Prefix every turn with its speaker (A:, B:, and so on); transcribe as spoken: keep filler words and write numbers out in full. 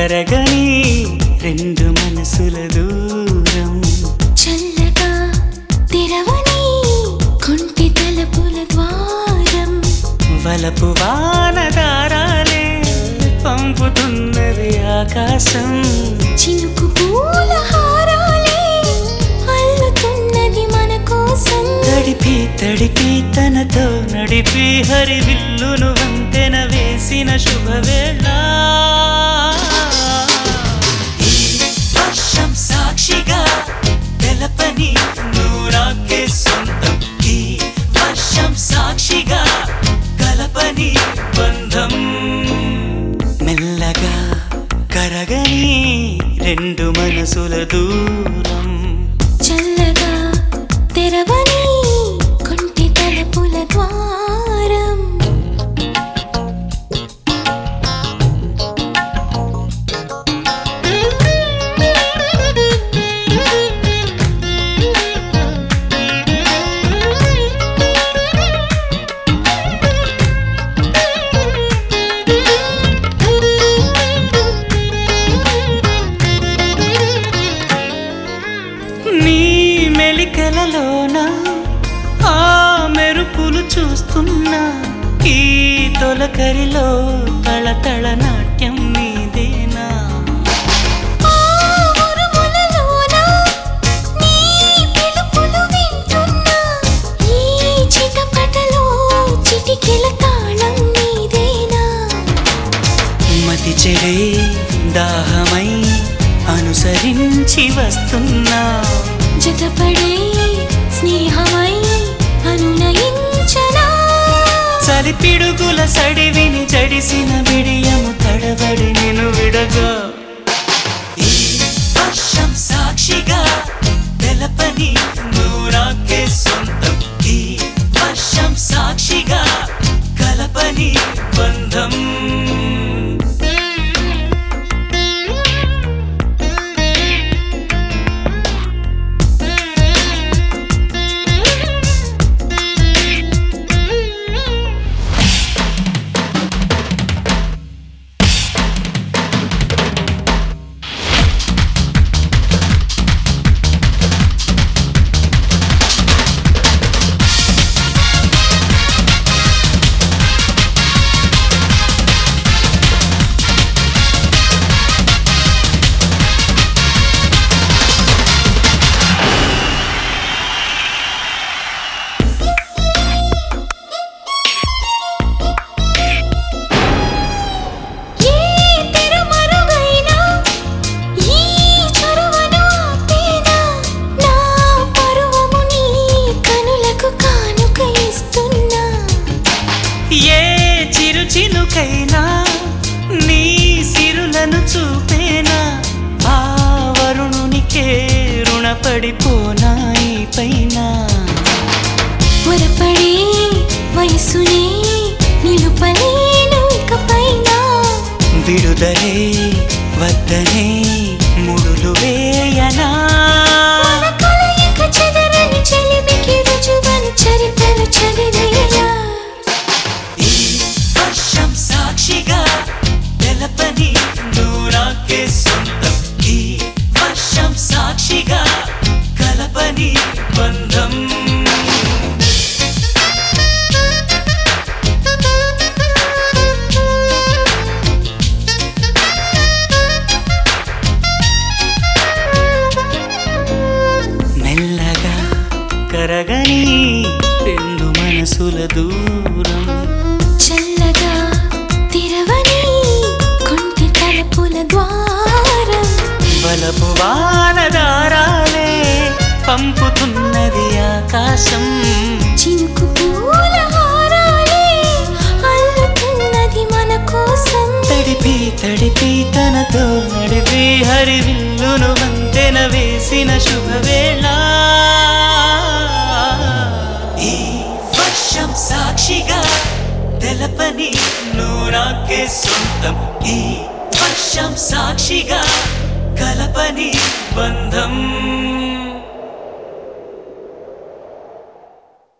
A: కరగని రెండు మనసుల దూరం
B: చల్లగా తెరవని కొంటి తలుపుల ద్వారం
A: వలపు వానదారాలే పంపుతున్నది ఆకాశం
B: చినుకు పూల హారాలే అల్లుతున్నది మన కోసం
A: తడిపి తడిపి తనతో నడిపి హరివిల్లును వంతెన వేసిన శుభవేళ ఈ వర్షం సాక్షిగా తెలపని నువ్వు నాకే సొంతం ఈ వర్షం సాక్షిగా కలపని బంధం మెల్లగా కరగని రెండు మనసుల దూరం
B: చల్లగా తెరవని కొంటి తలుపుల ద్వారం
A: నీ మెలికలలోన ఆ మెరుపులు చూస్తున్నా ఈ తొలకరిలో తళతళ నాట్యం నీదేనా
B: ఆ ఉరుములలోన నీ పిలుపులు వింటున్నా ఈ చిటపటలో చిటికెల తాళం నీదేనా
A: మతి చెడే దాహమై అనుసరించి వస్తున్నా
B: జతపడే స్నేహమై అనునయించనా
A: చలిపిడుగుల సడివిని జడిసిన బిడియము తడబడి నిన్ను విడగా ఈ వర్షం సాక్షిగా తెలపని నువ్వు నాకే సొంతం ఈ వర్షం సాక్షిగా కలపని బంధం చినుకైనా నీ సిరులను చూపేనా ఆ వరుణునికే రుణపడిపోనా ఈ పైన
B: పొరపడే వయసునే నిలుపలేను ఇకపైన
A: విడుదలే వద్దనే ముడులు వేయనా
B: మన కలయిక చెదరని చెలిమికి రుజువని చరిత్రను చదివేలా
A: సాక్షిగా తెలపని నువ్వు నాకే సొంతం ఈ వర్షం సాక్షిగా కలపని బంధం మెల్లగా కరగని రెండు మనసుల దూరం
B: చల్లగా తెరవని కొంటి తలుపుల ద్వారం
A: వలపు వానదారాలే పంపుతున్నది ఆకాశం
B: చినుకు పూల హారాలే అల్లుతున్నది మన కోసం
A: తడిపి తడిపి తనతో నడిపి హరివిల్లును వంతెన వేసిన శుభవేళ ఈ వర్షం సాక్షిగా తెలపని నువ్వు నాకే సొంతం ఈ వర్షం సాక్షిగా కలపని బంధం